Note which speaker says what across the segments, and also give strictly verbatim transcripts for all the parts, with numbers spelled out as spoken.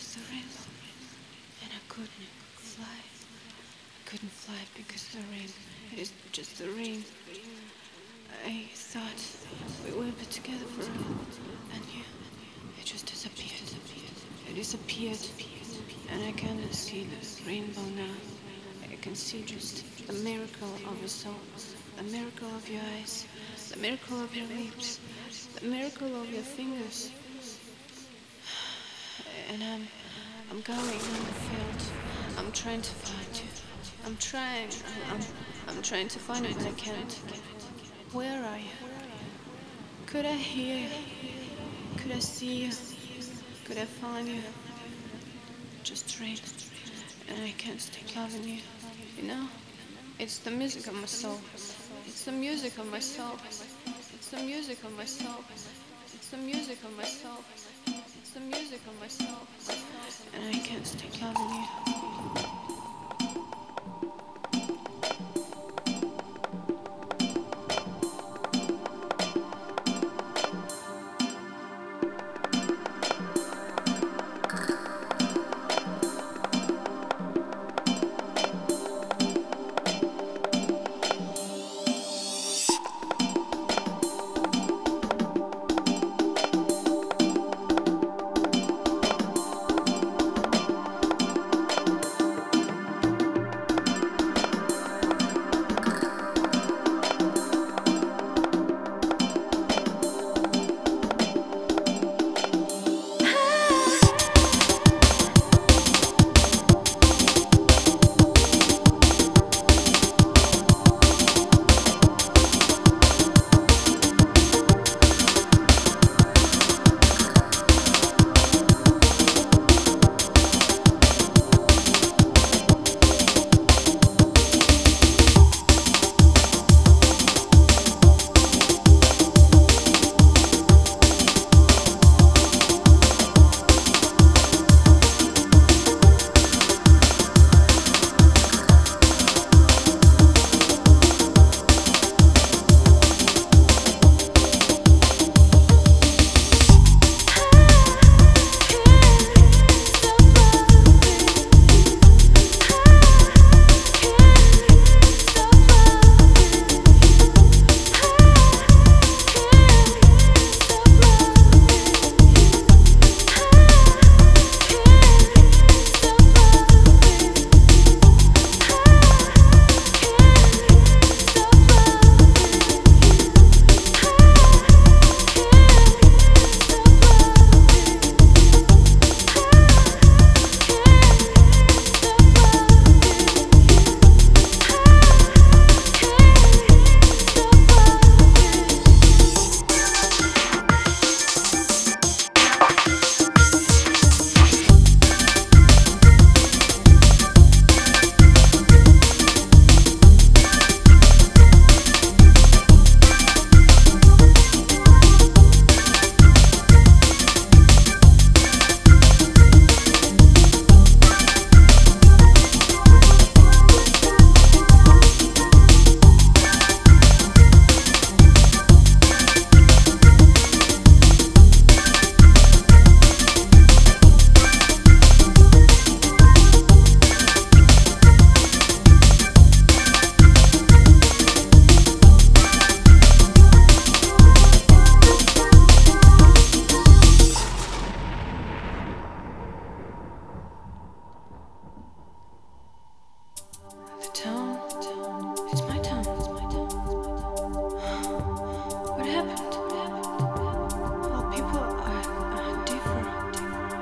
Speaker 1: was the rainbow, and I couldn't fly. I couldn't fly because the rain. It is just the rain. I thought we would be together forever, and you, it just disappeared. It disappeared, and I cannot see the rainbow now. I can see just the miracle of your soul, the miracle of your eyes, the miracle of your lips, the miracle of your fingers. And I'm, I'm going on the field. I'm trying to find you. I'm trying. I'm, I'm trying to find you, but I can't. Where are you? Could I hear you? Could I see you? Could I find you? Just rain, and I can't stop loving you. You know, it's the music of my soul. It's the music of my soul. It's the music of my soul. It's the music of my soul. It's the music of my soul. And I can't stop loving you. The town, it's my town. What happened? All people are, are different.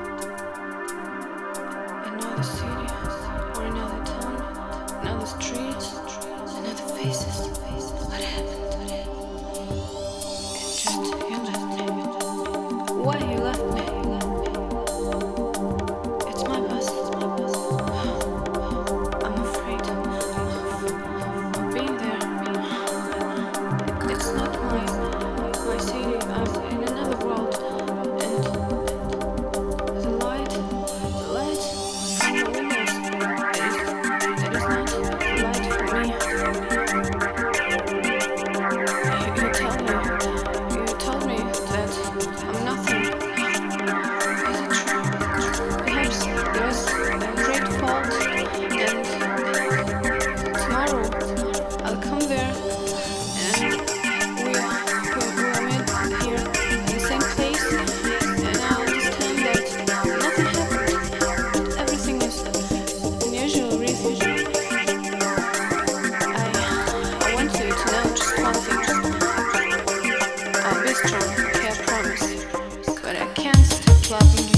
Speaker 1: Another city, or another town, another street, another faces. What happened? It's just you left me. Why you left me? It's my bus. It's my bus. I'm afraid of being there. It's not my my city. I'm in another world, and the light, the light from the windows, it is, it is not light for me. You, you tell me, you told me that I'm nothing. loving you.